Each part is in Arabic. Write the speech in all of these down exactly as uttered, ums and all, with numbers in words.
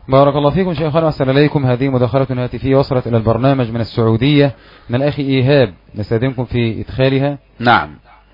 بارك الله فيكم شيخنا وأحسن إليكم. هذه مداخلة هاتفية وصلت إلى البرنامج من السعودية من الأخ إيهاب، نستخدمكم في إدخالها. نعم.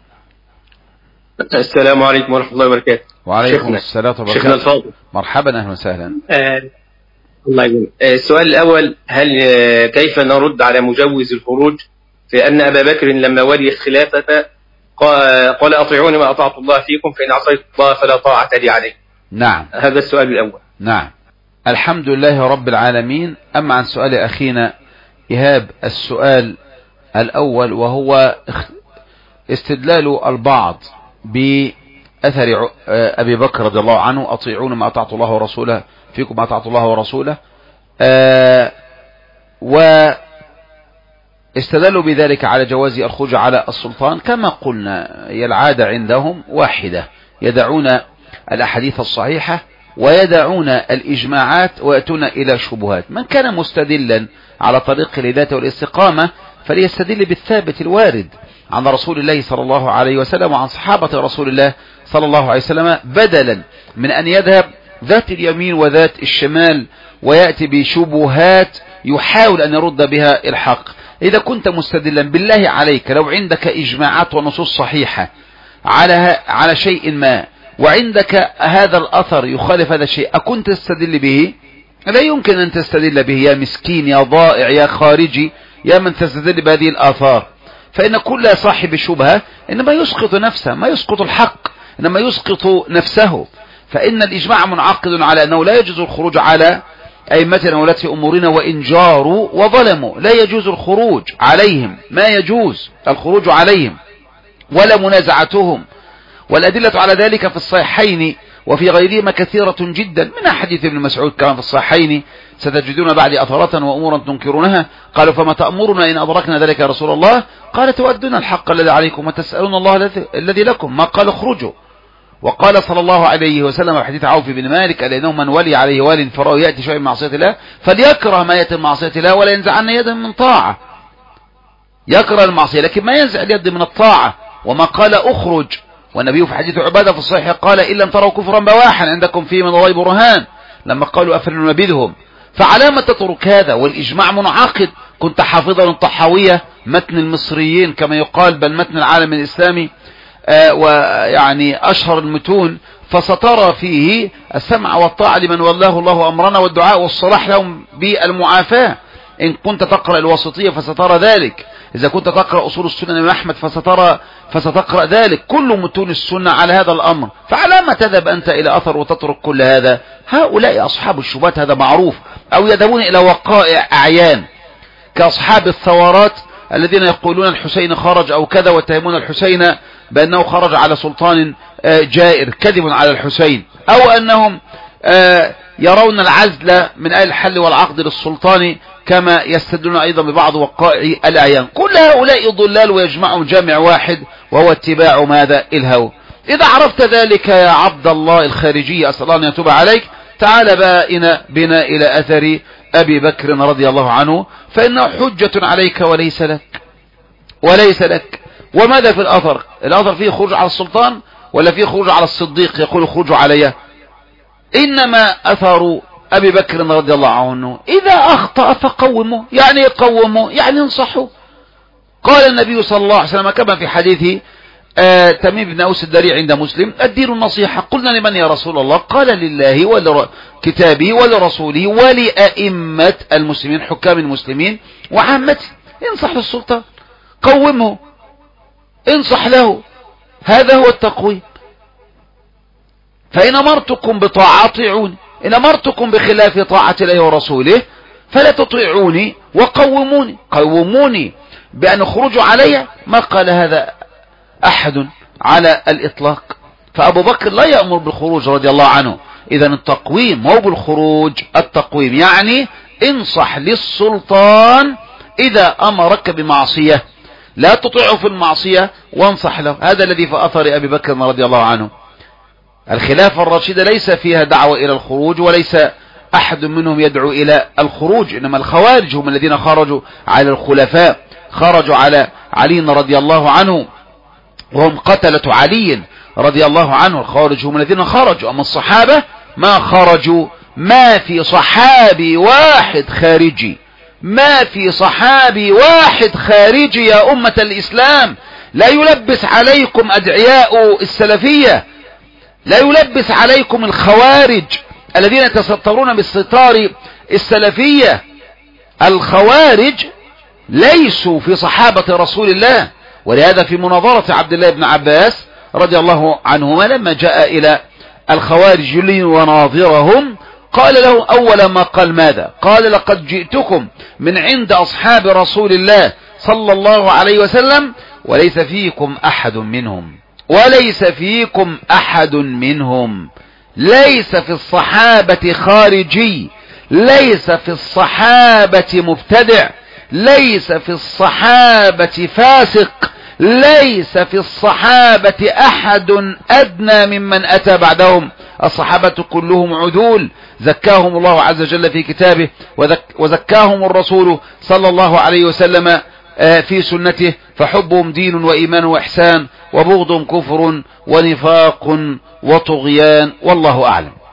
السلام عليكم ورحمة الله وبركاته. وعليكم السلام وبركاته. شيخنا الفاضل، مرحبا أهلا وسهلا. آه الله يجزيك. آه السؤال الأول، هل آه كيف نرد على مجوز الخروج في أن أبا بكر لما ولي الخلافة قال أطيعوني ما أطعت الله فيكم فإن عصيت الله فلا طاعة لي عليكم؟ نعم، هذا السؤال الأول. نعم، الحمد لله رب العالمين. أما عن سؤال أخينا إيهاب، السؤال الأول وهو استدلال البعض بأثر أبي بكر رضي الله عنه، أطيعون ما أطعت الله ورسوله فيكم ما أطعت الله ورسوله، آه واستدلوا بذلك على جواز الخروج على السلطان. كما قلنا هي العادة عندهم واحدة، يدعون الأحاديث الصحيحة ويدعون الإجماعات ويأتون إلى شبهات. من كان مستدلا على طريق الهداية والاستقامة فليستدل بالثابت الوارد عن رسول الله صلى الله عليه وسلم وعن صحابة رسول الله صلى الله عليه وسلم، بدلا من أن يذهب ذات اليمين وذات الشمال ويأتي بشبهات يحاول أن يرد بها الحق. إذا كنت مستدلا بالله عليك، لو عندك إجماعات ونصوص صحيحة على على شيء ما وعندك هذا الأثر يخالف هذا الشيء، أكنت تستدل به؟ لا يمكن أن تستدل به يا مسكين يا ضائع يا خارجي يا من تستدل بهذه الآثار. فإن كل صاحب شبهة إنما يسقط نفسه، ما يسقط الحق، إنما يسقط نفسه. فإن الإجماع منعقد على أنه لا يجوز الخروج على أئمتنا ولاة أمورنا وإن جاروا وظلموا، لا يجوز الخروج عليهم، ما يجوز الخروج عليهم ولا منازعتهم. والأدلة على ذلك في الصحيحين وفي غيرهما كثيرة جدا، من حديث ابن مسعود كما في الصحيحين: ستجدون بعد أثرة وأمورا تنكرونها، قالوا فما تأمرنا إن أدركنا ذلك يا رسول الله؟ قال تؤدون الحق الذي عليكم وتسألون الله الذي لكم، ما قال اخرجوا. وقال صلى الله عليه وسلم في حديث عوف بن مالك: ألأنه من ولي عليه وال فرأى يأتي شيء من معصية الله فليكره ما يأتي من معصية الله ولا ينزعن يدا من طاعة. يكره المعصية لكن ما ينزع اليد من الطاعة. وما قال اخرج، والنبي في حديث عبادة في الصحيح قال: إن لم تروا كفرا بواحا عندكم فيه من الله برهان، لما قالوا أفلوا نبذهم. فعلامة تترك هذا والإجماع منعقد. كنت حافظا الطحاوية، متن المصريين كما يقال، بل متن العالم الإسلامي، آه ويعني أشهر المتون، فسترى فيه السمع والطاعة لمن والله الله أمرنا والدعاء والصلاح لهم بالمعافاة. إن كنت تقرأ الوسطية فسترى ذلك، إذا كنت تقرأ أصول السنة من أحمد فسترى فستقرأ ذلك، كل متون السنة على هذا الأمر. فعلامة تذهب أنت إلى أثر وتترك كل هذا؟ هؤلاء أصحاب الشبهات، هذا معروف، أو يذهبون إلى وقائع أعيان كأصحاب الثورات الذين يقولون الحسين خرج أو كذا، ويتهمون الحسين بأنه خرج على سلطان جائر، كذب على الحسين، أو أنهم يرون العزل من أهل الحل والعقد للسلطان كما يستدلون أيضا ببعض وقائع الأعيان. كل هؤلاء ضلال ويجمعهم جامع واحد وهو اتباع ماذا؟ الهوى. إذا عرفت ذلك يا عبد الله الخارجي، أسأل الله أن يتوب عليك، تعال بائنا بنا إلى أثر أبي بكر رضي الله عنه، فإنه حجة عليك وليس لك وليس لك. وماذا في الأثر؟ الأثر فيه خروج على السلطان ولا فيه خروج على الصديق يقول خروجوا عليه؟ إنما أثر أبي بكر رضي الله عنه إذا أخطأ فقوموا، يعني يقوموا يعني انصحوا. قال النبي صلى الله عليه وسلم كما في حديث آه تميم بن أوس الدريع عند مسلم: الدين النصيحة. قلنا لمن يا رسول الله؟ قال لله ولكتابه ولرسوله ولأئمة المسلمين، حكام المسلمين وعامته. انصح للسلطان، قومه، انصح له، هذا هو التقويم. فإن أمرتكم بطاعة اطيعوني، إن أمرتكم بخلاف طاعة الله ورسوله فلا تطيعوني وقوموني. قوموني بأن خرجوا علي، ما قال هذا أحد على الإطلاق. فأبو بكر لا يأمر بالخروج رضي الله عنه. إذن التقويم مو بالخروج، التقويم يعني انصح للسلطان إذا أمرك بمعصية، لا تطيعه في المعصية وانصح له. هذا الذي في أثر أبي بكر رضي الله عنه. الخلافة الراشدة ليس فيها دعوة إلى الخروج، وليس أحد منهم يدعو إلى الخروج، إنما الخوارج هم الذين خرجوا على الخلفاء، خرجوا على علي رضي الله عنه وهم قتلة علي رضي الله عنه. الخوارج هم الذين خرجوا، أما الصحابة ما خرجوا ما في صحابي واحد خارجي، ما في صحابي واحد خارجي يا أمة الإسلام لا يلبس عليكم أدعياء السلفية، لا يلبس عليكم الخوارج الذين يتسترون بالستار السلفية. الخوارج ليسوا في صحابة رسول الله. ولهذا في مناظرة عبد الله بن عباس رضي الله عنهما لما جاء إلى الخوارج ليناظرهم قال له أول ما قال ماذا؟ قال لقد جئتكم من عند أصحاب رسول الله صلى الله عليه وسلم وليس فيكم أحد منهم، وليس فيكم أحد منهم، ليس في الصحابة خارجي، ليس في الصحابة مبتدع، ليس في الصحابة فاسق، ليس في الصحابة أحد أدنى ممن أتى بعدهم، الصحابة كلهم عدول زكاهم الله عز وجل في كتابه وزكاهم الرسول صلى الله عليه وسلم في سنته، فحبهم دين وإيمان وإحسان وبغضهم كفر ونفاق وطغيان، والله أعلم.